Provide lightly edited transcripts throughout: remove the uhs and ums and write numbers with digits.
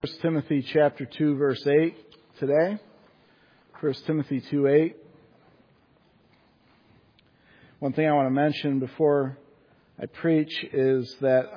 1 Timothy chapter 2, verse 8 today. 1 Timothy 2:8. One thing I want to mention before I preach is that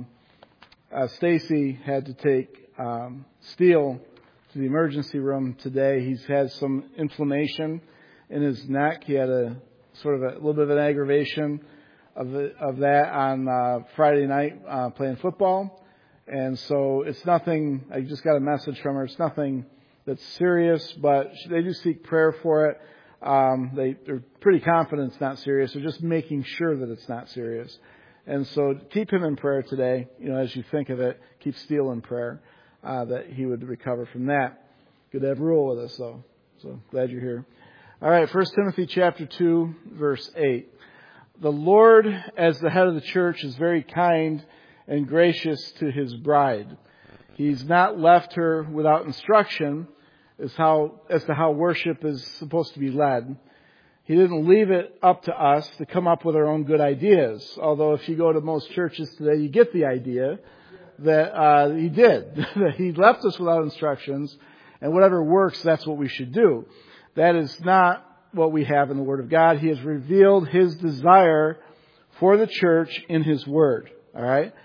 Stacy had to take Steele to the emergency room today. He's had some inflammation in his neck. He had a little bit of an aggravation of that on Friday night playing football. And so it's nothing, I just got a message from her, it's nothing that's serious, but they do seek prayer for it. They're pretty confident it's not serious. They're just making sure that it's not serious. And so keep him in prayer today. As you think of it, keep Steele in prayer, that he would recover from that. Good to have Rule with us, though. So glad you're here. All right, 1 Timothy chapter 2, verse 8. The Lord, as the head of the church, is very kind and gracious to His bride. He's not left her without instruction as to how worship is supposed to be led. He didn't leave it up to us to come up with our own good ideas. Although if you go to most churches today, you get the idea that He did. That He left us without instructions, and whatever works, that's what we should do. That is not what we have in the Word of God. He has revealed His desire for the church in His Word. All right?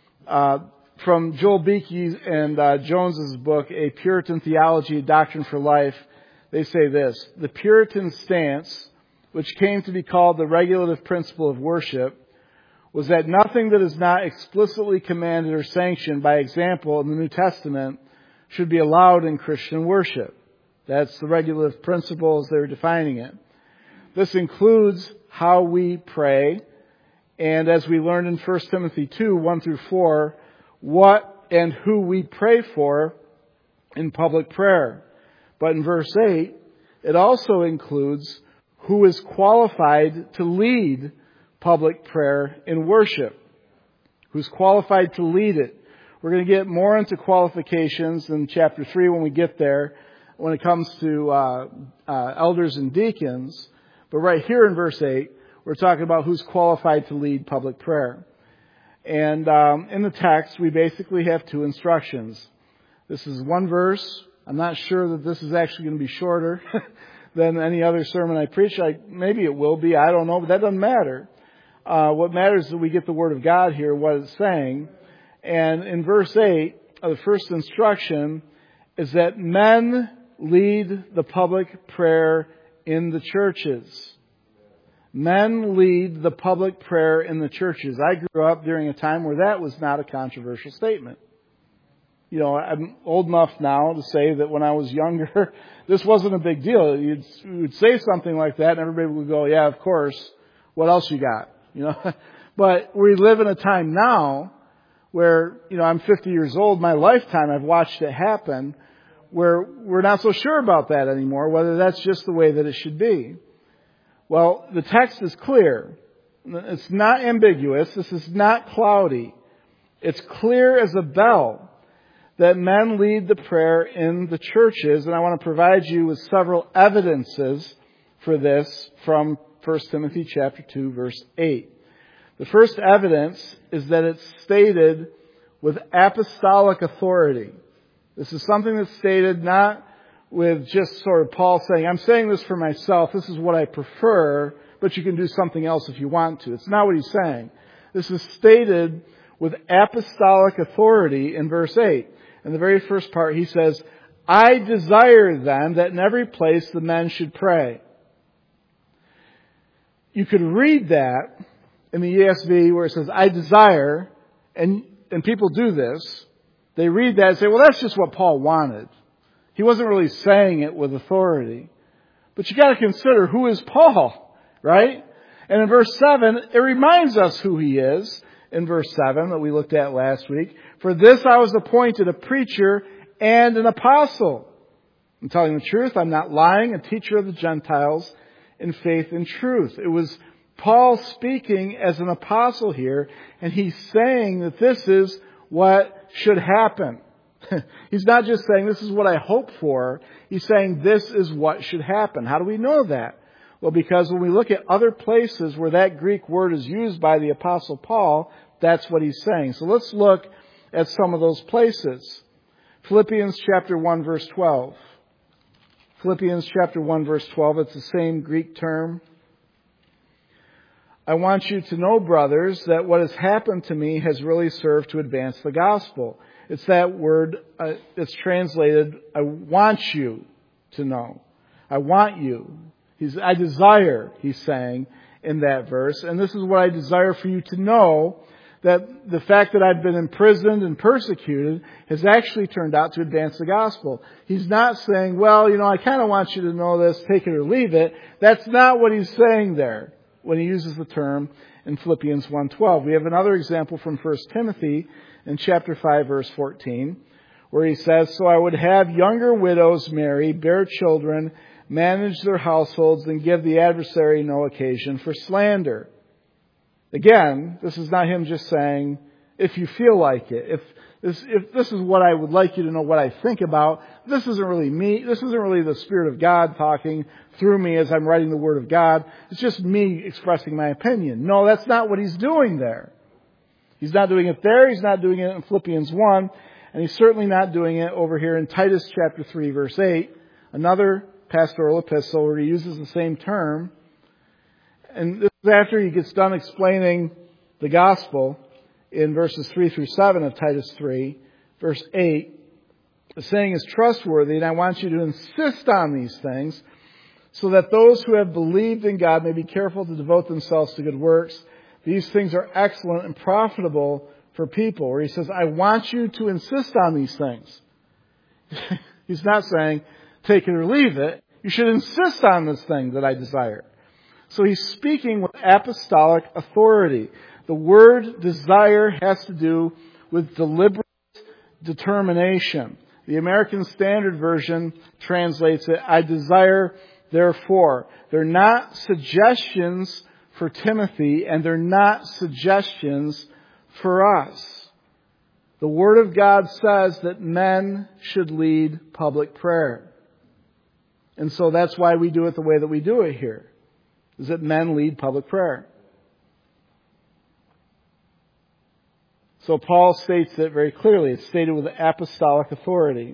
From Joel Beeke and Jones's book, A Puritan Theology, A Doctrine for Life, they say this: the Puritan stance, which came to be called the regulative principle of worship, was that nothing that is not explicitly commanded or sanctioned by example in the New Testament should be allowed in Christian worship. That's the regulative principle as they're defining it. This includes how we pray, and as we learned in 1 Timothy 2, 1 through 4, what and who we pray for in public prayer. But in verse 8, it also includes who is qualified to lead public prayer in worship. Who's qualified to lead it. We're going to get more into qualifications in chapter 3 when we get there, when it comes to elders and deacons. But right here in verse 8, we're talking about who's qualified to lead public prayer. And in the text, we basically have two instructions. This is one verse. I'm not sure that this is actually going to be shorter than any other sermon I preach. Maybe it will be. I don't know, but that doesn't matter. What matters is that we get the Word of God here, what it's saying. And in verse 8, the first instruction is that men lead the public prayer in the churches. Men lead the public prayer in the churches. I grew up during a time where that was not a controversial statement. I'm old enough now to say that when I was younger, this wasn't a big deal. You would say something like that and everybody would go, yeah, of course. What else you got? But we live in a time now where, I'm 50 years old. My lifetime, I've watched it happen where we're not so sure about that anymore, whether that's just the way that it should be. Well, the text is clear. It's not ambiguous. This is not cloudy. It's clear as a bell that men lead the prayer in the churches. And I want to provide you with several evidences for this from 1 Timothy chapter 2, verse 8. The first evidence is that it's stated with apostolic authority. This is something that's stated not with just sort of Paul saying, I'm saying this for myself, this is what I prefer, but you can do something else if you want to. It's not what he's saying. This is stated with apostolic authority in verse 8. In the very first part, he says, I desire then that in every place the men should pray. You could read that in the ESV where it says, I desire, and people do this. They read that and say, well, that's just what Paul wanted. He wasn't really saying it with authority. But you got to consider, who is Paul, right? And in verse 7, it reminds us who he is. In verse 7 that we looked at last week. For this I was appointed a preacher and an apostle. I'm telling the truth, I'm not lying, a teacher of the Gentiles in faith and truth. It was Paul speaking as an apostle here, and he's saying that this is what should happen. He's not just saying this is what I hope for. He's saying this is what should happen. How do we know that? Well, because when we look at other places where that Greek word is used by the Apostle Paul, that's what he's saying. So let's look at some of those places. Philippians chapter 1 verse 12. Philippians chapter 1 verse 12. It's the same Greek term. I want you to know, brothers, that what has happened to me has really served to advance the gospel. It's that word, it's translated, I want you to know. I want you. I desire, he's saying in that verse. And this is what I desire for you to know, that the fact that I've been imprisoned and persecuted has actually turned out to advance the gospel. He's not saying, well, I kind of want you to know this, take it or leave it. That's not what he's saying there when he uses the term in Philippians 1:12. We have another example from 1 Timothy in chapter 5 verse 14, where he says, so I would have younger widows marry, bear children, manage their households, and give the adversary no occasion for slander. Again, this is not him just saying, if you feel like it, if this is what I would like you to know what I think about, this isn't really me, this isn't really the Spirit of God talking through me as I'm writing the Word of God. It's just me expressing my opinion. No, that's not what he's doing there. He's not doing it there, he's not doing it in Philippians 1, and he's certainly not doing it over here in Titus chapter 3 verse 8, another pastoral epistle where he uses the same term. And this is after he gets done explaining the gospel in verses 3 through 7 of Titus 3. Verse 8, the saying is trustworthy, and I want you to insist on these things, so that those who have believed in God may be careful to devote themselves to good works. These things are excellent and profitable for people. Where he says, I want you to insist on these things. He's not saying, take it or leave it. You should insist on this thing that I desire. So he's speaking with apostolic authority. The word desire has to do with deliberate determination. The American Standard Version translates it, I desire therefore. They're not suggestions for Timothy, and they're not suggestions for us. The Word of God says that men should lead public prayer. And so that's why we do it the way that we do it here, is that men lead public prayer. So Paul states it very clearly. It's stated with apostolic authority.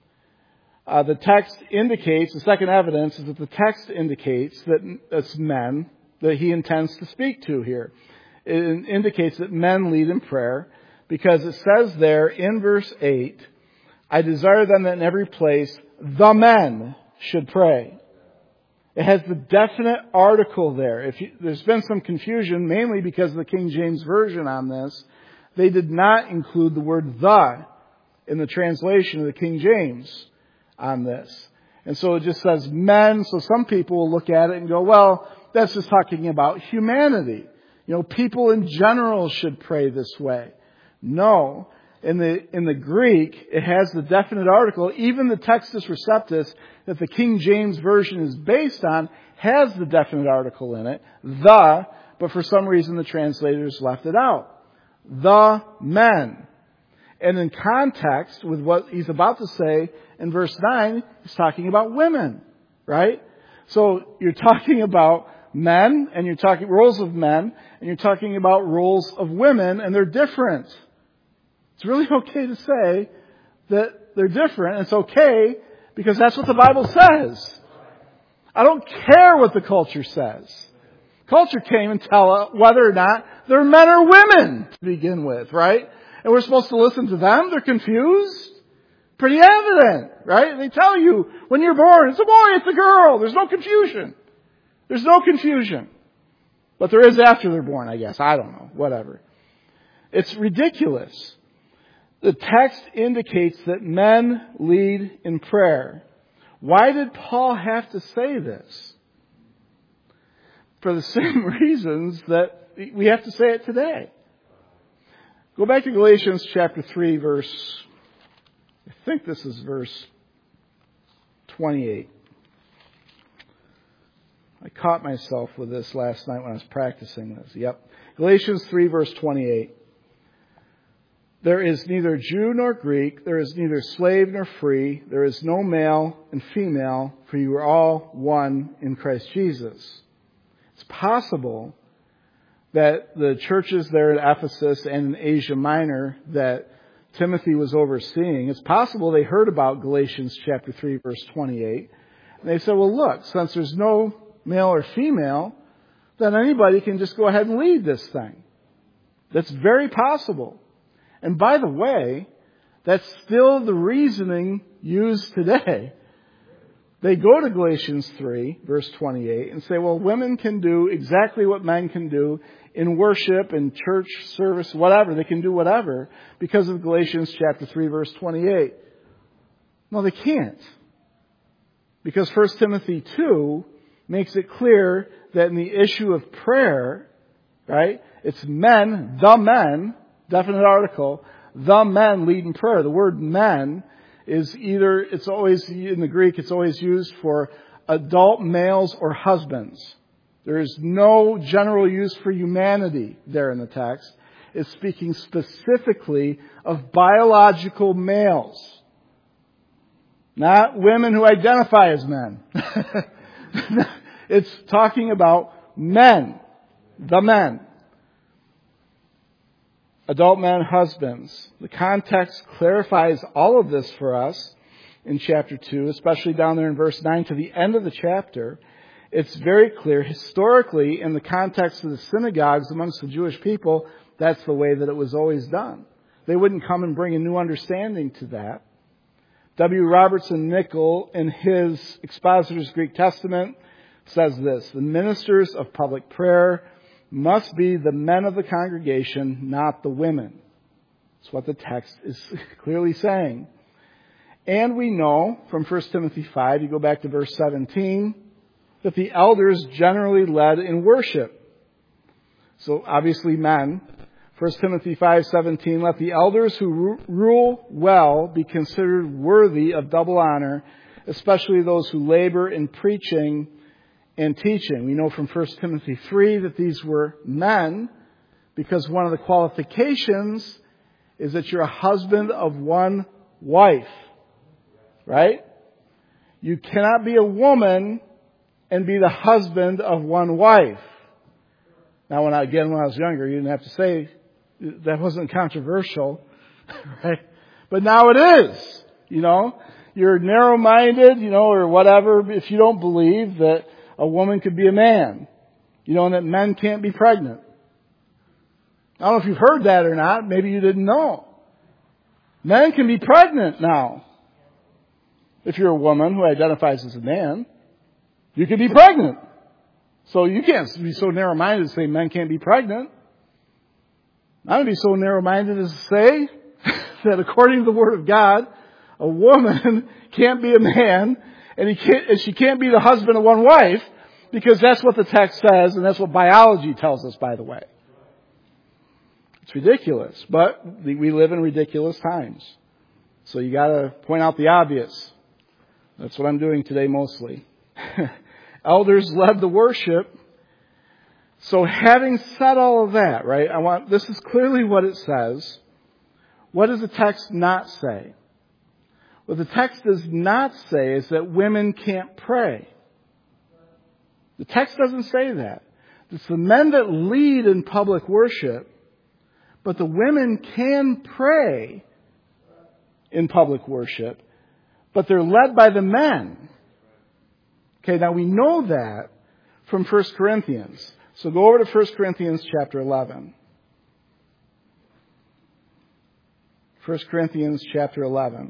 The text indicates, the second evidence is that the text indicates that it's men that he intends to speak to here. It indicates that men lead in prayer because it says there in verse 8, I desire then that in every place the men should pray. It has the definite article there. There's been some confusion, mainly because of the King James Version on this. They did not include the word the in the translation of the King James on this. And so it just says men. So some people will look at it and go, well, that's just talking about humanity. People in general should pray this way. No. In the Greek, it has the definite article. Even the Textus Receptus that the King James Version is based on has the definite article in it, the, but for some reason the translators left it out. The men. And in context with what he's about to say in verse 9, he's talking about women, right? So you're talking about men, and you're talking roles of men, and you're talking about roles of women, and they're different. It's really okay to say that they're different. It's okay because that's what the Bible says. I don't care what the culture says. Culture can't even tell whether or not they're men or women to begin with, right? And we're supposed to listen to them. They're confused. Pretty evident, right? They tell you when you're born, it's a boy, it's a girl. There's no confusion. There's no confusion. But there is after they're born, I guess. I don't know. Whatever. It's ridiculous. The text indicates that men lead in prayer. Why did Paul have to say this? For the same reasons that we have to say it today. Go back to Galatians chapter 3, I think this is verse 28. I caught myself with this last night when I was practicing this. Yep. Galatians 3, verse 28. There is neither Jew nor Greek, there is neither slave nor free, there is no male and female, for you are all one in Christ Jesus. It's possible that the churches there at Ephesus and in Asia Minor that Timothy was overseeing. It's possible they heard about Galatians chapter 3, verse 28. And they said, well, look, since there's no male or female, then anybody can just go ahead and lead this thing. That's very possible. And by the way, that's still the reasoning used today. They go to Galatians 3, verse 28, and say, well, women can do exactly what men can do in worship, in church service, whatever. They can do whatever because of Galatians chapter 3, verse 28. No, they can't. Because 1 Timothy 2 makes it clear that in the issue of prayer, right, it's men, the men, definite article, the men lead in prayer. The word men is either, it's always, in the Greek, it's always used for adult males or husbands. There is no general use for humanity there in the text. It's speaking specifically of biological males. Not women who identify as men. It's talking about men. The men. Adult men, husbands. The context clarifies all of this for us in chapter 2, especially down there in verse 9 to the end of the chapter. It's very clear, historically, in the context of the synagogues amongst the Jewish people, that's the way that it was always done. They wouldn't come and bring a new understanding to that. W. Robertson Nichol, in his Expositor's Greek Testament, says this: the ministers of public prayer must be the men of the congregation, not the women. That's what the text is clearly saying. And we know from 1 Timothy 5, you go back to verse 17, that the elders generally led in worship. So obviously men. 1 Timothy 5:17, let the elders who rule well be considered worthy of double honor, especially those who labor in preaching and teaching. We know from 1 Timothy 3 that these were men, because one of the qualifications is that you're a husband of one wife. Right? You cannot be a woman and be the husband of one wife. Now, when I was younger, you didn't have to say that wasn't controversial, right? But now it is, You're narrow-minded, or whatever, if you don't believe that a woman could be a man, and that men can't be pregnant. I don't know if you've heard that or not. Maybe you didn't know. Men can be pregnant now. If you're a woman who identifies as a man, you can be pregnant. So you can't be so narrow-minded to say men can't be pregnant. I'm going to be so narrow-minded as to say that according to the Word of God, a woman can't be a man, and she can't be the husband of one wife, because that's what the text says, and that's what biology tells us, by the way. It's ridiculous, but we live in ridiculous times. So you got to point out the obvious. That's what I'm doing today mostly. Elders led the worship. So having said all of that, right, this is clearly what it says. What does the text not say? What the text does not say is that women can't pray. The text doesn't say that. It's the men that lead in public worship, but the women can pray in public worship, but they're led by the men. Okay, now we know that from 1 Corinthians. So go over to 1 Corinthians chapter 11. 1 Corinthians chapter 11.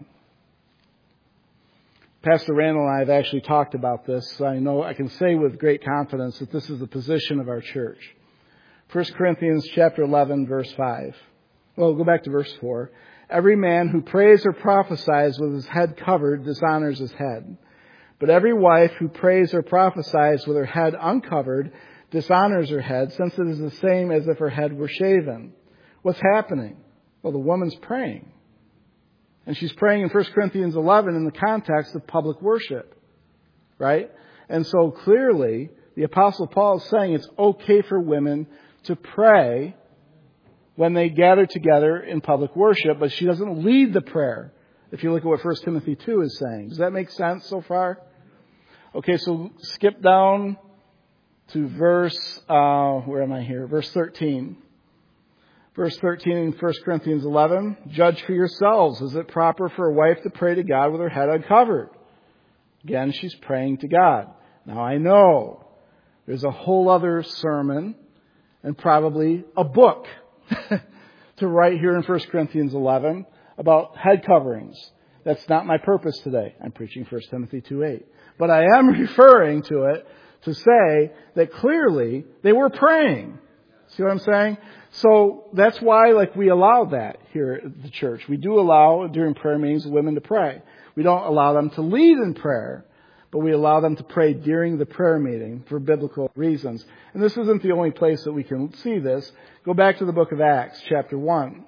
Pastor Randall and I have actually talked about this. So I know I can say with great confidence that this is the position of our church. 1 Corinthians chapter 11, verse 5. Well, go back to verse 4. Every man who prays or prophesies with his head covered dishonors his head. But every wife who prays or prophesies with her head uncovered dishonors her head, since it is the same as if her head were shaven. What's happening? Well, the woman's praying. And she's praying in 1 Corinthians 11 in the context of public worship. Right? And so clearly, the Apostle Paul is saying it's okay for women to pray when they gather together in public worship, but she doesn't lead the prayer. If you look at what 1 Timothy 2 is saying. Does that make sense so far? Okay, so skip down to verse, where am I here? Verse 13. Verse 13 in 1 Corinthians 11, judge for yourselves. Is it proper for a wife to pray to God with her head uncovered? Again, she's praying to God. Now I know there's a whole other sermon and probably a book to write here in 1 Corinthians 11 about head coverings. That's not my purpose today. I'm preaching 1 Timothy 2:8. But I am referring to it to say that clearly they were praying. See what I'm saying? So that's why, we allow that here at the church. We do allow, during prayer meetings, women to pray. We don't allow them to lead in prayer, but we allow them to pray during the prayer meeting for biblical reasons. And this isn't the only place that we can see this. Go back to the book of Acts, chapter 1.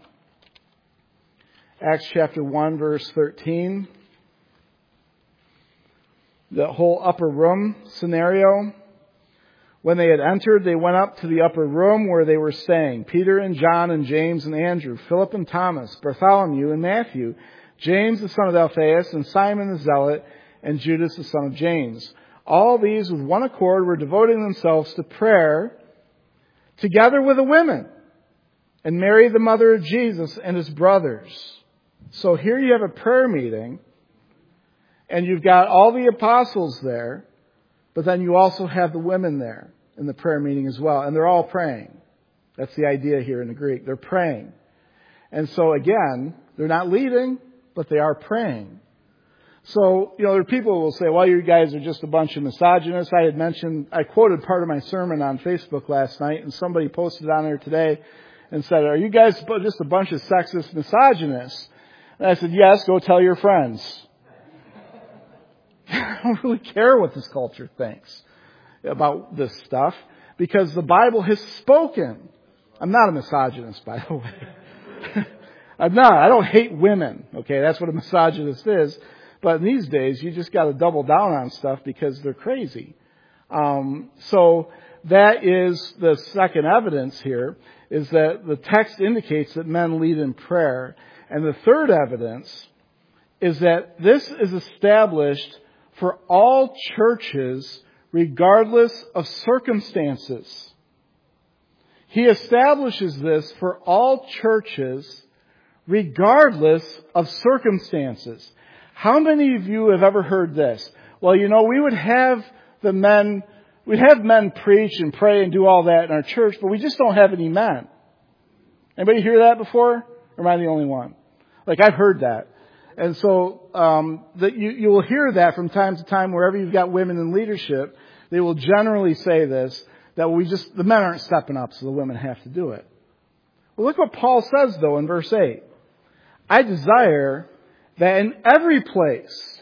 Acts chapter 1, verse 13. The whole upper room scenario. When they had entered, they went up to the upper room where they were staying. Peter and John and James and Andrew, Philip and Thomas, Bartholomew and Matthew, James the son of Alphaeus and Simon the Zealot, and Judas the son of James. All these with one accord were devoting themselves to prayer together with the women and Mary the mother of Jesus and his brothers. So here you have a prayer meeting and you've got all the apostles there. But then you also have the women there in the prayer meeting as well. And they're all praying. That's the idea here in the Greek. They're praying. And so again, they're not leading, but they are praying. So, there are people who will say, well, you guys are just a bunch of misogynists. I quoted part of my sermon on Facebook last night, and somebody posted on there today and said, are you guys just a bunch of sexist misogynists? And I said, yes, go tell your friends. I don't really care what this culture thinks about this stuff because the Bible has spoken. I'm not a misogynist, by the way. I'm not. I don't hate women. Okay, that's what a misogynist is. But in these days, you just got to double down on stuff because they're crazy. So that is the second evidence here, is that the text indicates that men lead in prayer. And the third evidence is that this is established for all churches, regardless of circumstances. He establishes this for all churches, regardless of circumstances. How many of you have ever heard this? Well, we would have men preach and pray and do all that in our church, but we just don't have any men. Anybody hear that before? Or am I the only one? I've heard that. And so that you will hear that from time to time wherever you've got women in leadership. They will generally say this, that the men aren't stepping up, so the women have to do it. Well, look what Paul says, though, in verse 8. I desire that in every place,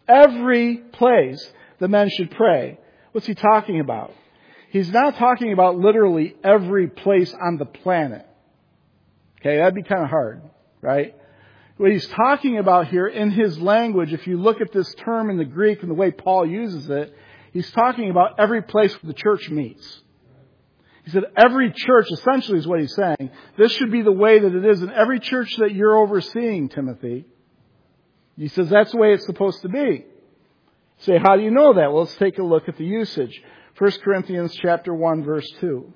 the men should pray. What's he talking about? He's not talking about literally every place on the planet. Okay, that'd be kind of hard, right? What he's talking about here in his language, if you look at this term in the Greek and the way Paul uses it, he's talking about every place where the church meets. He said every church, essentially is what he's saying. This should be the way that it is in every church that you're overseeing, Timothy. He says that's the way it's supposed to be. You say, how do you know that? Well, let's take a look at the usage. 1 Corinthians chapter 1, verse 2.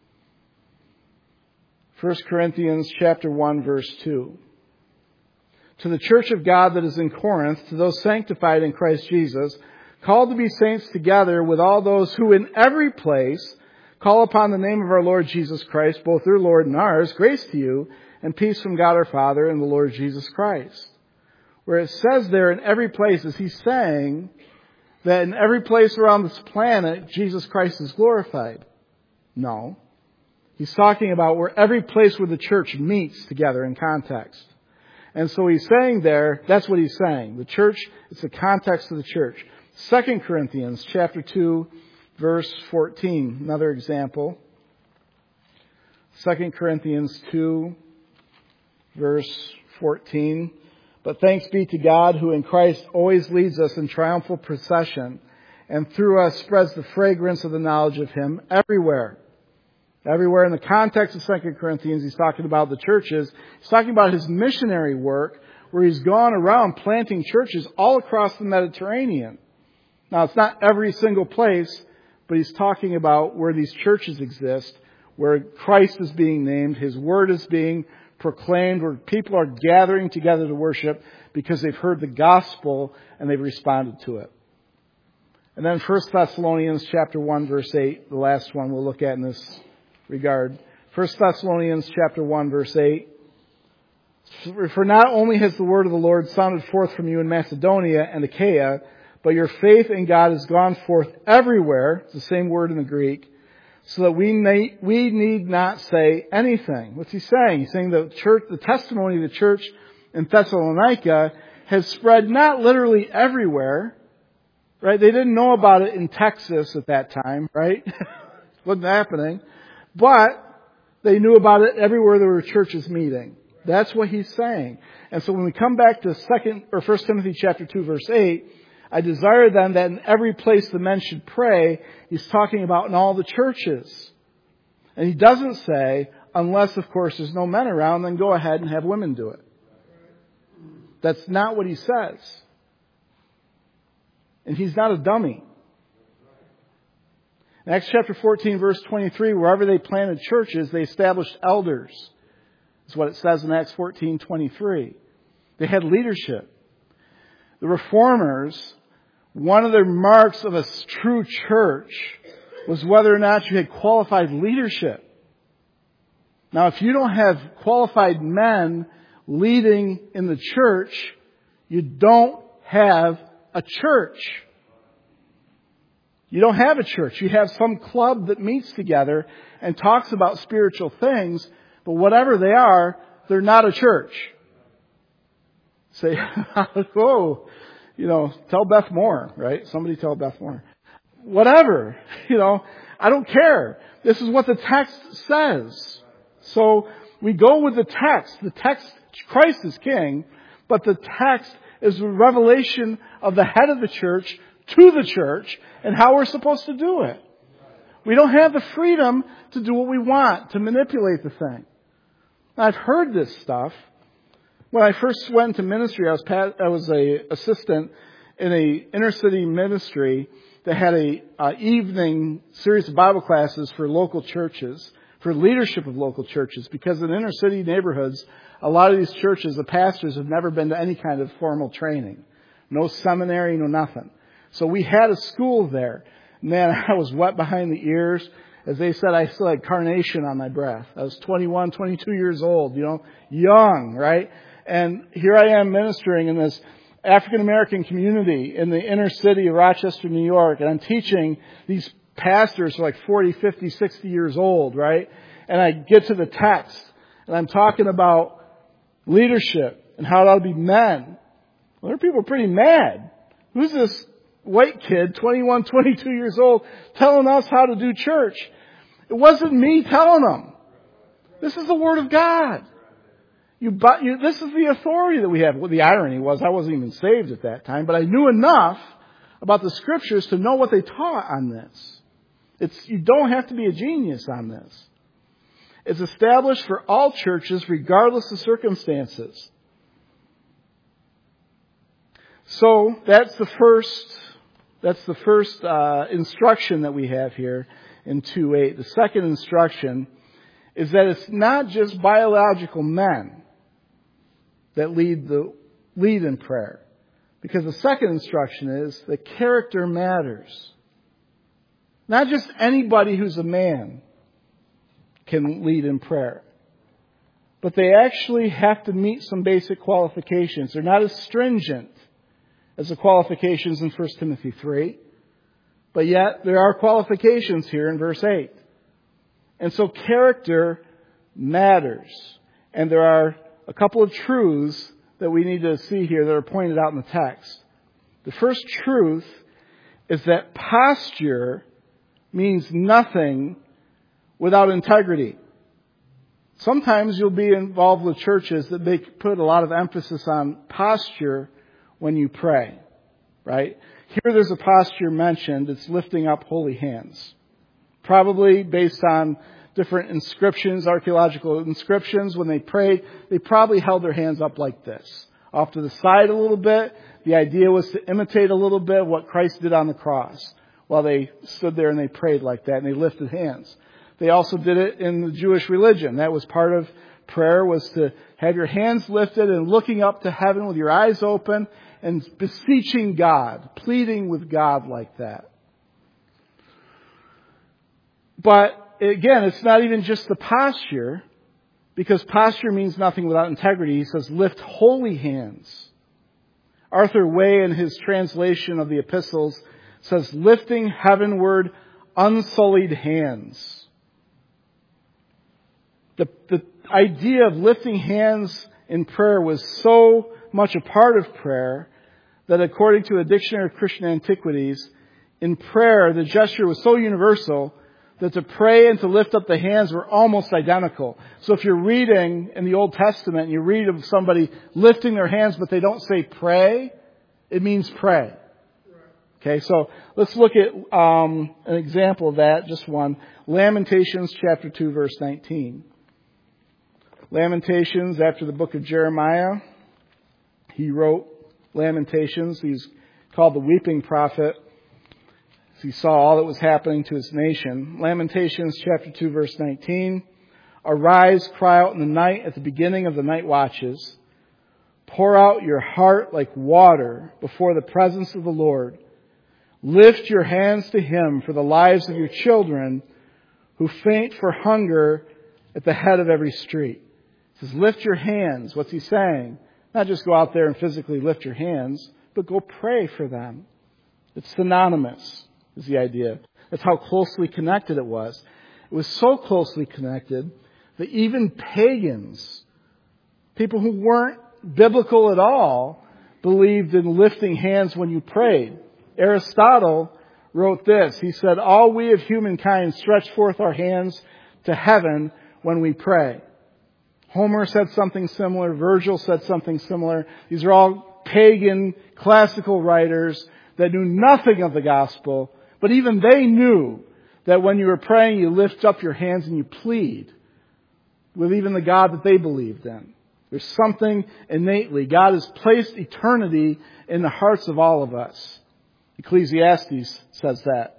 1 Corinthians chapter 1, verse 2. To the church of God that is in Corinth, to those sanctified in Christ Jesus, called to be saints together with all those who in every place call upon the name of our Lord Jesus Christ, both their Lord and ours, grace to you and peace from God our Father and the Lord Jesus Christ. Where it says there in every place, is he saying that in every place around this planet, Jesus Christ is glorified? No. He's talking about where every place where the church meets together in context. And so he's saying there, that's what he's saying. The church, it's the context of the church. 2 Corinthians chapter 2, verse 14. Another example. 2 Corinthians 2, verse 14. But thanks be to God who in Christ always leads us in triumphal procession and through us spreads the fragrance of the knowledge of Him everywhere. Everywhere in the context of 2 Corinthians, he's talking about the churches. He's talking about his missionary work where he's gone around planting churches all across the Mediterranean. Now, it's not every single place, but he's talking about where these churches exist, where Christ is being named, His Word is being proclaimed, where people are gathering together to worship because they've heard the gospel and they've responded to it. And then 1 Thessalonians chapter 1, verse 8, the last one we'll look at in this regard. 1 Thessalonians chapter 1, verse 8. For not only has the word of the Lord sounded forth from you in Macedonia and Achaia, but your faith in God has gone forth everywhere, it's the same word in the Greek, so that we need not say anything. What's he saying? He's saying the testimony of the church in Thessalonica has spread not literally everywhere, right? They didn't know about it in Texas at that time, right? Wasn't happening. But they knew about it everywhere there were churches meeting. That's what he's saying. And so when we come back to 1 Timothy chapter 2, verse 8, I desire then that in every place the men should pray. He's talking about in all the churches. And he doesn't say, unless, of course, there's no men around, then go ahead and have women do it. That's not what he says. And he's not a dummy. In Acts chapter 14, verse 23, wherever they planted churches, they established elders. That's what it says in Acts 14:23. They had leadership. The Reformers, one of their marks of a true church was whether or not you had qualified leadership. Now, if you don't have qualified men leading in the church, you don't have a church. You don't have a church. You have some club that meets together and talks about spiritual things, but whatever they are, they're not a church. Say, oh, tell Beth Moore, right? Somebody tell Beth Moore. Whatever, I don't care. This is what the text says. So we go with the text. The text, Christ is king, but the text is a revelation of the head of the church to the church and how we're supposed to do it. We don't have the freedom to do what we want, to manipulate the thing. I've heard this stuff. When I first went into ministry, I was a assistant in a inner city ministry that had a evening series of Bible classes for local churches, for leadership of local churches, because in inner city neighborhoods, a lot of these churches, the pastors have never been to any kind of formal training. No seminary, no nothing. So we had a school there. Man, I was wet behind the ears. As they said, I still had carnation on my breath. I was 21, 22 years old, young, right? And here I am ministering in this African American community in the inner city of Rochester, New York. And I'm teaching these pastors who are like 40, 50, 60 years old, right? And I get to the text and I'm talking about leadership and how it ought to be men. Well, there are people pretty mad. Who's this white kid, 21, 22 years old, telling us how to do church? It wasn't me telling them. This is the Word of God. This is the authority that we have. Well, the irony was I wasn't even saved at that time, but I knew enough about the Scriptures to know what they taught on this. You don't have to be a genius on this. It's established for all churches regardless of circumstances. So that's the first instruction that we have here in 2:8. The second instruction is that it's not just biological men that lead in prayer. Because the second instruction is that character matters. Not just anybody who's a man can lead in prayer. But they actually have to meet some basic qualifications. They're not as stringent as the qualifications in 1 Timothy 3. But yet, there are qualifications here in verse 8. And so character matters. And there are a couple of truths that we need to see here that are pointed out in the text. The first truth is that posture means nothing without integrity. Sometimes you'll be involved with churches that put a lot of emphasis on posture when you pray, right? Here there's a posture mentioned. It's lifting up holy hands. Probably based on different inscriptions, archaeological inscriptions. When they prayed, they probably held their hands up like this, off to the side a little bit. The idea was to imitate a little bit of what Christ did on the cross while they stood there and they prayed like that and they lifted hands. They also did it in the Jewish religion. That was part of prayer, was to have your hands lifted and looking up to heaven with your eyes open and beseeching God, pleading with God like that. But again, it's not even just the posture, because posture means nothing without integrity. He says, lift holy hands. Arthur Way, in his translation of the epistles, says, lifting heavenward unsullied hands. The idea of lifting hands in prayer was so much a part of prayer that according to a dictionary of Christian antiquities, in prayer the gesture was so universal that to pray and to lift up the hands were almost identical. So if you're reading in the Old Testament and you read of somebody lifting their hands but they don't say pray, it means pray. Okay, so let's look at an example of that, just one. Lamentations chapter 2, verse 19. Lamentations, after the book of Jeremiah, he wrote Lamentations. He's called the weeping prophet. He saw all that was happening to his nation. Lamentations chapter 2, verse 19. Arise, cry out in the night at the beginning of the night watches. Pour out your heart like water before the presence of the Lord. Lift your hands to Him for the lives of your children who faint for hunger at the head of every street. He says, lift your hands. What's he saying? Not just go out there and physically lift your hands, but go pray for them. It's synonymous, is the idea. That's how closely connected it was. It was so closely connected that even pagans, people who weren't biblical at all, believed in lifting hands when you prayed. Aristotle wrote this. He said, all we of humankind stretch forth our hands to heaven when we pray. Homer said something similar. Virgil said something similar. These are all pagan, classical writers that knew nothing of the gospel. But even they knew that when you were praying, you lift up your hands and you plead with even the God that they believed in. There's something innately. God has placed eternity in the hearts of all of us. Ecclesiastes says that.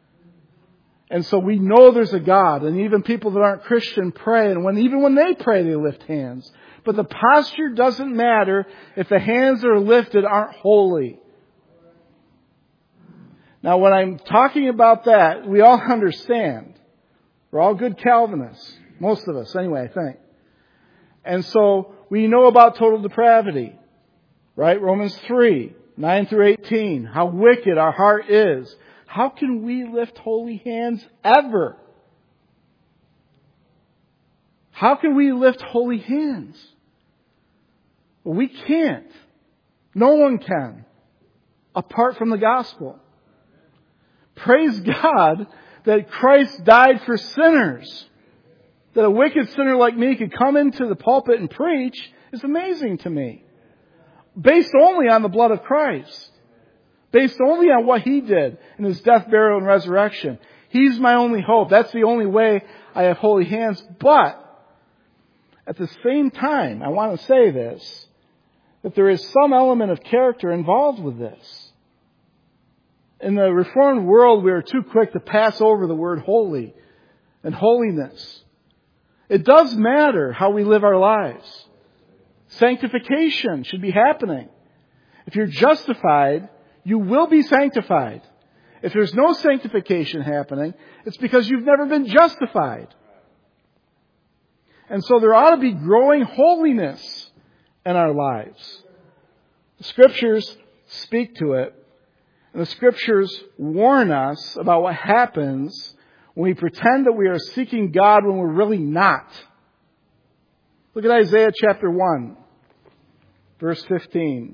And so we know there's a God, and even people that aren't Christian pray, and even when they pray, they lift hands. But the posture doesn't matter if the hands that are lifted aren't holy. Now, when I'm talking about that, we all understand. We're all good Calvinists. Most of us, anyway, I think. And so we know about total depravity. Right? Romans 3, 9 through 18. How wicked our heart is. How can we lift holy hands ever? How can we lift holy hands? Well, we can't. No one can. Apart from the gospel. Praise God that Christ died for sinners. That a wicked sinner like me could come into the pulpit and preach is amazing to me. Based only on the blood of Christ. Based only on what He did in His death, burial, and resurrection. He's my only hope. That's the only way I have holy hands. But at the same time, I want to say this, that there is some element of character involved with this. In the Reformed world, we are too quick to pass over the word holy and holiness. It does matter how we live our lives. Sanctification should be happening. If you're justified, you will be sanctified. If there's no sanctification happening, it's because you've never been justified. And so there ought to be growing holiness in our lives. The Scriptures speak to it. And the Scriptures warn us about what happens when we pretend that we are seeking God when we're really not. Look at Isaiah chapter 1, verse 15.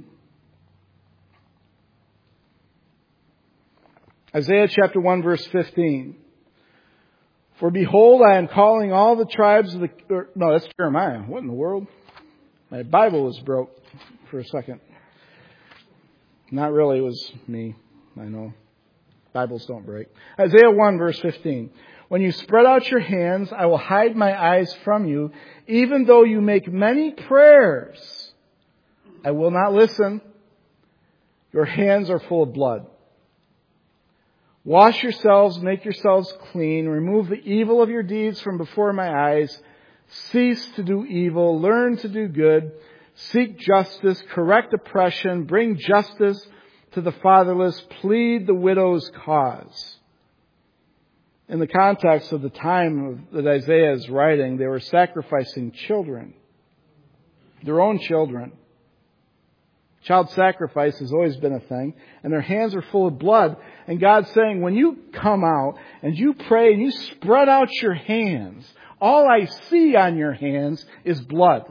Isaiah chapter 1, verse 15. For behold, I am calling all the tribes of the... No, that's Jeremiah. What in the world? My Bible was broke for a second. Not really, it was me. I know. Bibles don't break. Isaiah 1, verse 15. When you spread out your hands, I will hide my eyes from you. Even though you make many prayers, I will not listen. Your hands are full of blood. Wash yourselves, make yourselves clean, remove the evil of your deeds from before my eyes. Cease to do evil, learn to do good, seek justice, correct oppression, bring justice to the fatherless, plead the widow's cause. In the context of the time that Isaiah is writing, they were sacrificing children, their own children. Child sacrifice has always been a thing, and their hands are full of blood. And God's saying, when you come out and you pray and you spread out your hands, all I see on your hands is blood.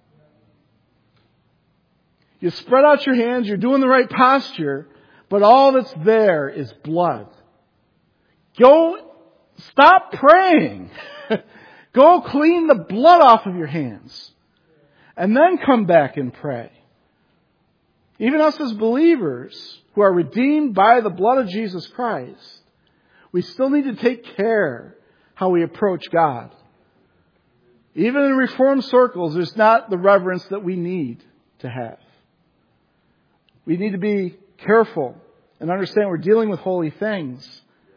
You spread out your hands, you're doing the right posture, but all that's there is blood. Stop praying. Go clean the blood off of your hands. And then come back and pray. Even us as believers who are redeemed by the blood of Jesus Christ, we still need to take care how we approach God. Even in Reformed circles, there's not the reverence that we need to have. We need to be careful and understand we're dealing with holy things.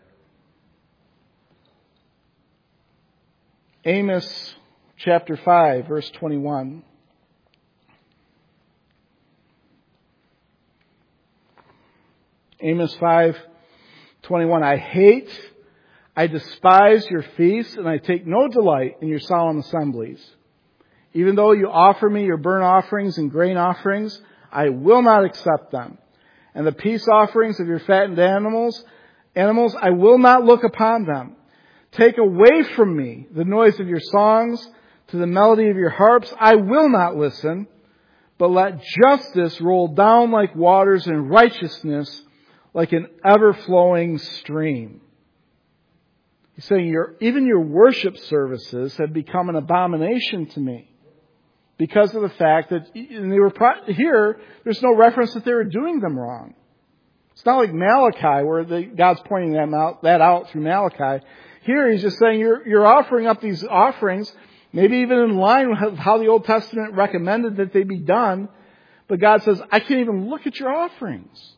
Amos chapter 5, verse 21. Amos 5:21. I despise your feasts, and I take no delight in your solemn assemblies. Even though you offer me your burnt offerings and grain offerings, I will not accept them. And the peace offerings of your fattened animals, I will not look upon them. Take away from me the noise of your songs, to the melody of your harps, I will not listen. But let justice roll down like waters and righteousness like an ever-flowing stream. He's saying even your worship services have become an abomination to me. Because of the fact that here, there's no reference that they were doing them wrong. It's not like Malachi where God's pointing that out through Malachi. Here he's just saying you're offering up these offerings, maybe even in line with how the Old Testament recommended that they be done. But God says, I can't even look at your offerings.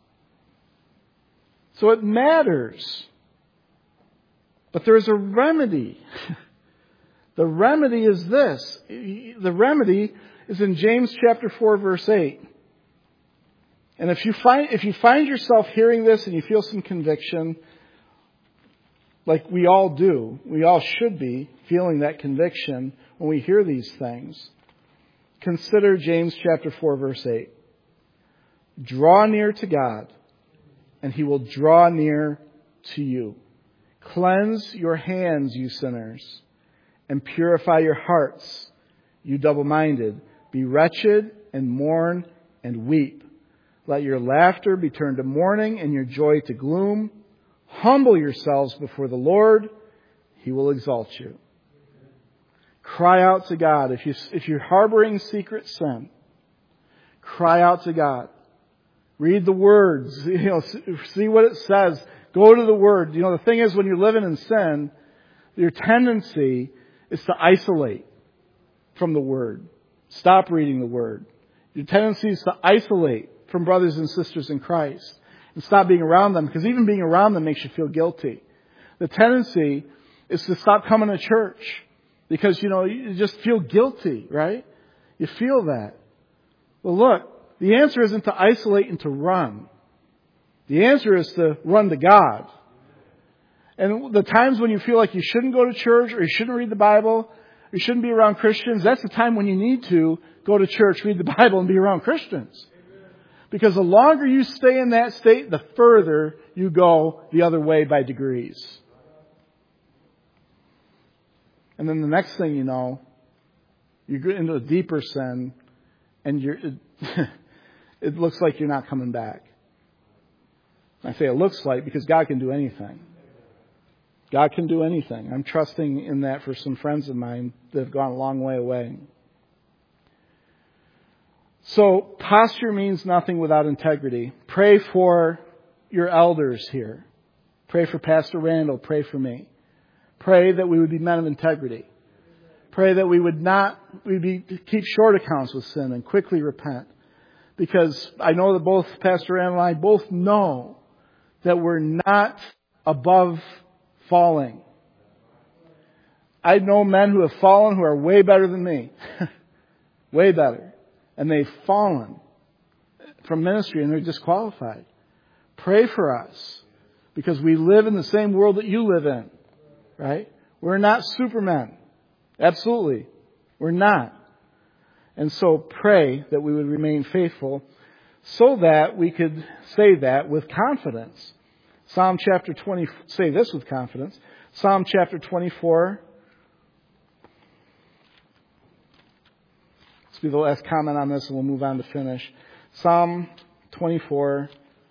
So it matters. But there's a remedy. The remedy is this. The remedy is in James chapter 4, verse 8. And if you find yourself hearing this and you feel some conviction, like we all do, we all should be feeling that conviction when we hear these things, consider James chapter 4, verse 8. Draw near to God, and He will draw near to you. Cleanse your hands, you sinners, and purify your hearts, you double-minded. Be wretched and mourn and weep. Let your laughter be turned to mourning and your joy to gloom. Humble yourselves before the Lord. He will exalt you. Cry out to God. If you're harboring secret sin, cry out to God. Read the words. See what it says. Go to the Word. The thing is, when you're living in sin, your tendency is to isolate from the Word. Stop reading the Word. Your tendency is to isolate from brothers and sisters in Christ and stop being around them, because even being around them makes you feel guilty. The tendency is to stop coming to church because, you just feel guilty, right? You feel that. Well, look, the answer isn't to isolate and to run. The answer is to run to God. And the times when you feel like you shouldn't go to church or you shouldn't read the Bible, or you shouldn't be around Christians, that's the time when you need to go to church, read the Bible, and be around Christians. Because the longer you stay in that state, the further you go the other way by degrees. And then the next thing you know, you get into a deeper sin, and it looks like you're not coming back. I say it looks like because God can do anything. God can do anything. I'm trusting in that for some friends of mine that have gone a long way away. So posture means nothing without integrity. Pray for your elders here. Pray for Pastor Randall. Pray for me. Pray that we would be men of integrity. Pray that we would keep short accounts with sin and quickly repent. Because I know that both Pastor Randall and I both know that we're not above falling. I know men who have fallen who are way better than me. Way better. And they've fallen from ministry and they're disqualified. Pray for us. Because we live in the same world that you live in. Right? We're not supermen. Absolutely. We're not. And so pray that we would remain faithful so that we could say that with confidence. Psalm chapter 20, say this with confidence. Psalm chapter 24. This will be the last comment on this and we'll move on to finish. Psalm 24,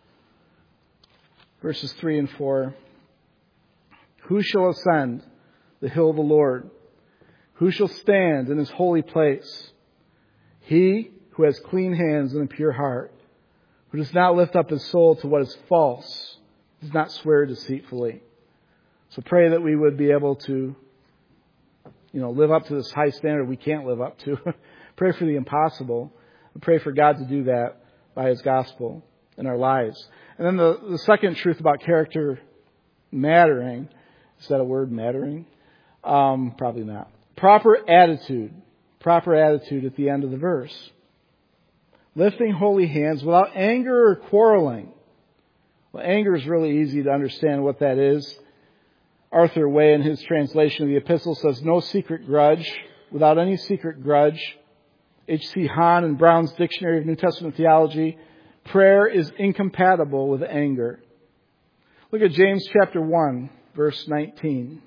verses 3 and 4. Who shall ascend the hill of the Lord? Who shall stand in his holy place? He who has clean hands and a pure heart, who does not lift up his soul to what is false, does not swear deceitfully. So pray that we would be able to, live up to this high standard we can't live up to. Pray for the impossible. Pray for God to do that by His gospel in our lives. And then the second truth about character mattering. Is that a word, mattering? Probably not. Proper attitude. Proper attitude at the end of the verse. Lifting holy hands without anger or quarreling. Well, anger is really easy to understand what that is. Arthur Way, in his translation of the epistle, says, no secret grudge, without any secret grudge. H.C. Hahn in Brown's Dictionary of New Testament Theology, prayer is incompatible with anger. Look at James chapter 1, verse 19.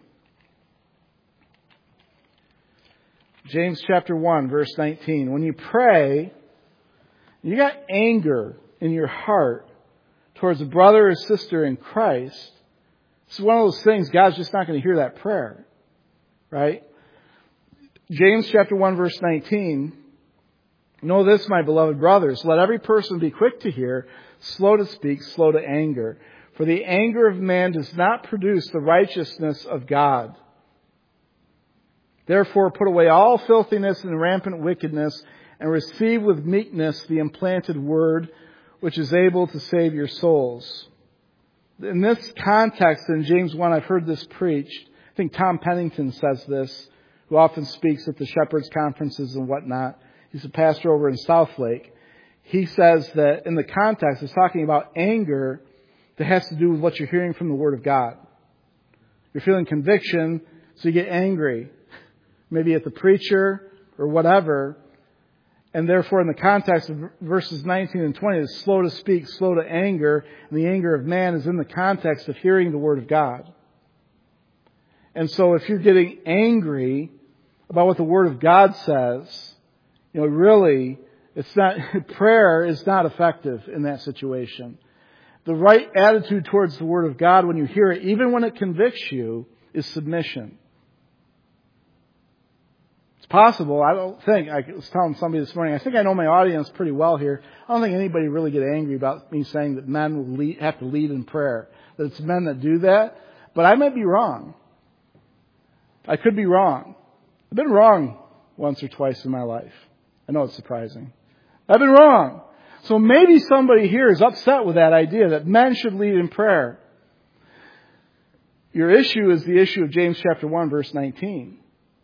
James chapter 1, verse 19. When you pray, you got anger in your heart towards a brother or sister in Christ, this is one of those things, God's just not going to hear that prayer. Right? James chapter 1, verse 19. Know this, my beloved brothers, let every person be quick to hear, slow to speak, slow to anger. For the anger of man does not produce the righteousness of God. Therefore put away all filthiness and rampant wickedness, and receive with meekness the implanted word, which is able to save your souls. In this context, in James 1, I've heard this preached. I think Tom Pennington says this, who often speaks at the shepherds' conferences and whatnot. He's a pastor over in Southlake. He says that in the context, it's talking about anger that has to do with what you're hearing from the Word of God. You're feeling conviction, so you get angry. Maybe at the preacher or whatever. And therefore, in the context of verses 19 and 20, it's slow to speak, slow to anger. And the anger of man is in the context of hearing the Word of God. And so if you're getting angry about what the Word of God says, really, prayer is not effective in that situation. The right attitude towards the Word of God when you hear it, even when it convicts you, is submission. It's possible. I was telling somebody this morning, I think I know my audience pretty well here. I don't think anybody really get angry about me saying that men will have to lead in prayer. That it's men that do that. But I might be wrong. I could be wrong. I've been wrong once or twice in my life. I know it's surprising. I've been wrong. So maybe somebody here is upset with that idea that men should lead in prayer. Your issue is the issue of James chapter 1, verse 19.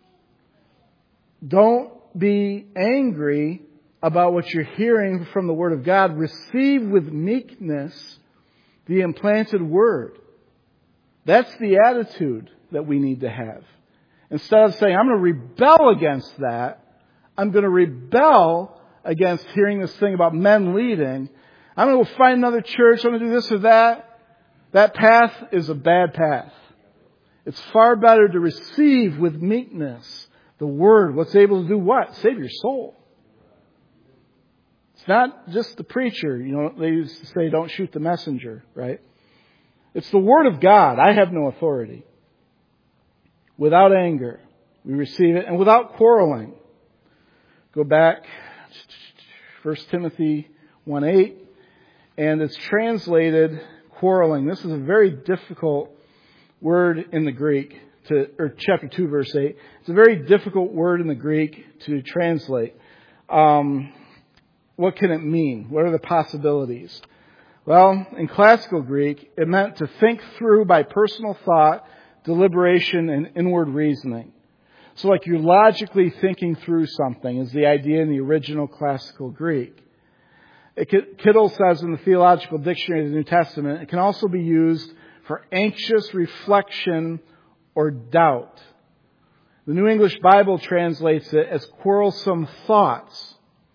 Don't be angry about what you're hearing from the Word of God. Receive with meekness the implanted Word. That's the attitude that we need to have. Instead of saying, I'm going to rebel against that, I'm going to rebel against hearing this thing about men leading. I'm going to go find another church. I'm going to do this or that. That path is a bad path. It's far better to receive with meekness the Word. What's able to do what? Save your soul. It's not just the preacher. They used to say, don't shoot the messenger, right? It's the Word of God. I have no authority. Without anger, we receive it, and without quarreling. Go back, 1 Timothy 1:8, and it's translated quarreling. This is a very difficult word in the Greek, chapter 2, verse 8. It's a very difficult word in the Greek to translate. What can it mean? What are the possibilities? Well, in classical Greek, it meant to think through by personal thought, deliberation, and inward reasoning. So like you're logically thinking through something is the idea in the original classical Greek. Kittle says in the Theological Dictionary of the New Testament, it can also be used for anxious reflection or doubt. The New English Bible translates it as quarrelsome thoughts.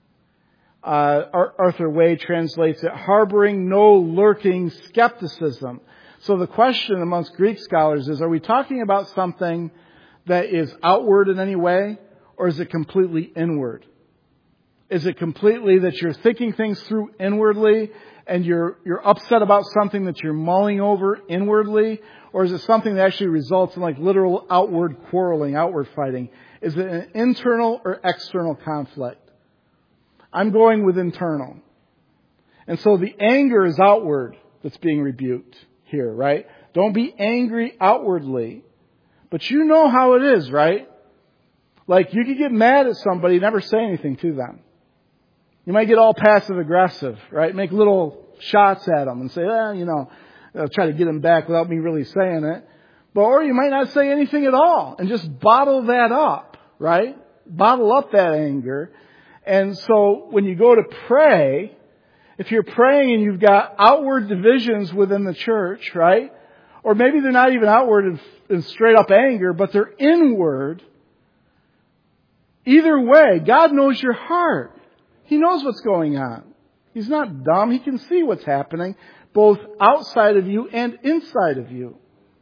Arthur Way translates it, harboring no lurking skepticism. So the question amongst Greek scholars is, are we talking about something that is outward in any way, or is it completely inward? Is it completely that you're thinking things through inwardly and you're upset about something that you're mulling over inwardly? Or is it something that actually results in like literal outward quarreling, outward fighting? Is it an internal or external conflict? I'm going with internal. And so the anger is outward that's being rebuked here, right? Don't be angry outwardly. But you know how it is, right? Like you could get mad at somebody and never say anything to them. You might get all passive aggressive, right? Make little shots at them and say, I'll try to get them back without me really saying it. Or you might not say anything at all and just bottle that up, right? Bottle up that anger. And so when you go to pray, if you're praying and you've got outward divisions within the church, right? Or maybe they're not even outward in straight up anger, but they're inward. Either way, God knows your heart. He knows what's going on. He's not dumb. He can see what's happening both outside of you and inside of you.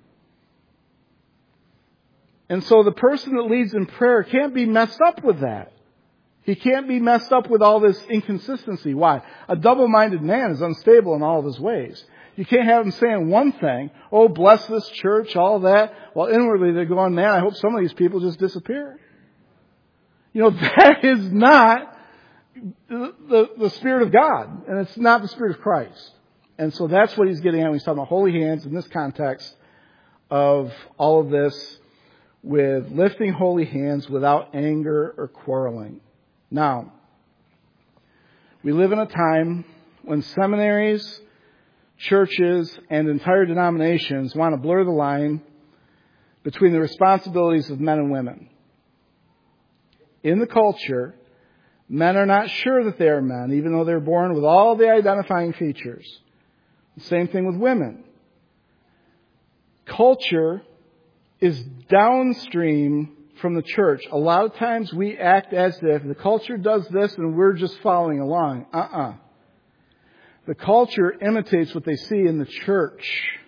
And so the person that leads in prayer can't be messed up with that. He can't be messed up with all this inconsistency. Why? A double-minded man is unstable in all of his ways. You can't have him saying one thing, oh, bless this church, all that, while inwardly they're going, man, I hope some of these people just disappear. That is not the Spirit of God, and it's not the Spirit of Christ. And so that's what he's getting at when he's talking about holy hands in this context of all of this with lifting holy hands without anger or quarreling. Now, we live in a time when seminaries, churches, and entire denominations want to blur the line between the responsibilities of men and women. In the culture, men are not sure that they are men, even though they're born with all the identifying features. The same thing with women. Culture is downstream from the church. A lot of times we act as if the culture does this and we're just following along. The culture imitates what they see in the church.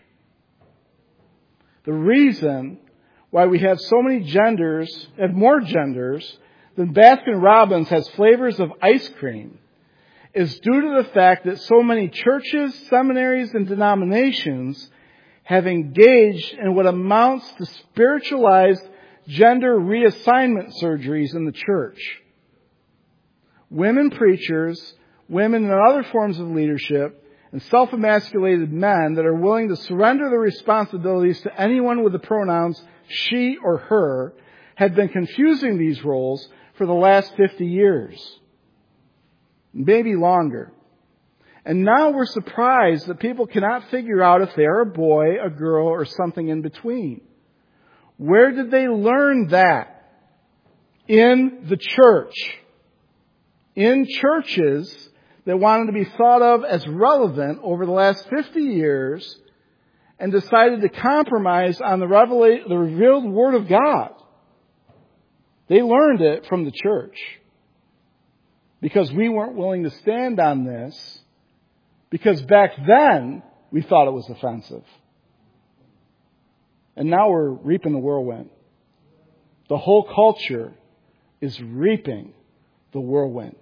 The reason why we have so many genders, and more genders, than Baskin-Robbins has flavors of ice cream is due to the fact that so many churches, seminaries, and denominations have engaged in what amounts to spiritualized gender reassignment surgeries in the church. Women preachers, women in other forms of leadership, and self-emasculated men that are willing to surrender their responsibilities to anyone with the pronouns she or her have been confusing these roles for the last 50 years. Maybe longer. And now we're surprised that people cannot figure out if they're a boy, a girl, or something in between. Where did they learn that? In the church. In churches that wanted to be thought of as relevant over the last 50 years and decided to compromise on the revealed Word of God. They learned it from the church. Because we weren't willing to stand on this. Because back then, we thought it was offensive. And now we're reaping the whirlwind. The whole culture is reaping the whirlwind.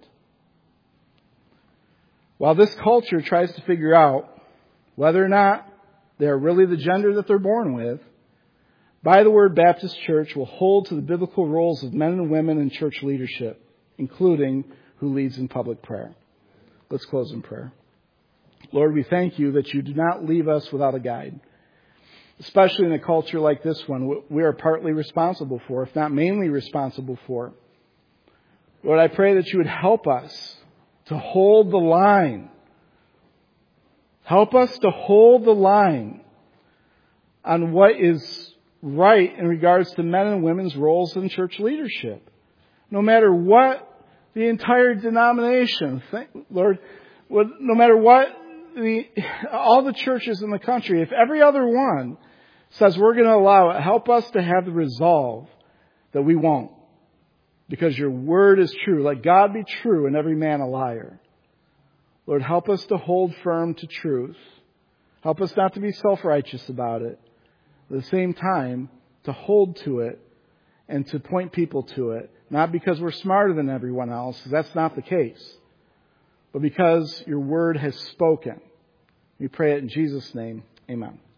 While this culture tries to figure out whether or not they're really the gender that they're born with, By the Word Baptist Church will hold to the biblical roles of men and women in church leadership, including who leads in public prayer. Let's close in prayer. Lord, we thank you that you do not leave us without a guide. Especially in a culture like this one, we are partly responsible for, if not mainly responsible for. Lord, I pray that you would help us to hold the line Help us to hold the line on what is right in regards to men and women's roles in church leadership. No matter what the entire denomination, Lord, no matter what all the churches in the country, if every other one says we're going to allow it, help us to have the resolve that we won't. Because your word is true. Let God be true and every man a liar. Lord, help us to hold firm to truth. Help us not to be self-righteous about it. At the same time, to hold to it and to point people to it. Not because we're smarter than everyone else, because that's not the case. But because your word has spoken. We pray it in Jesus' name. Amen.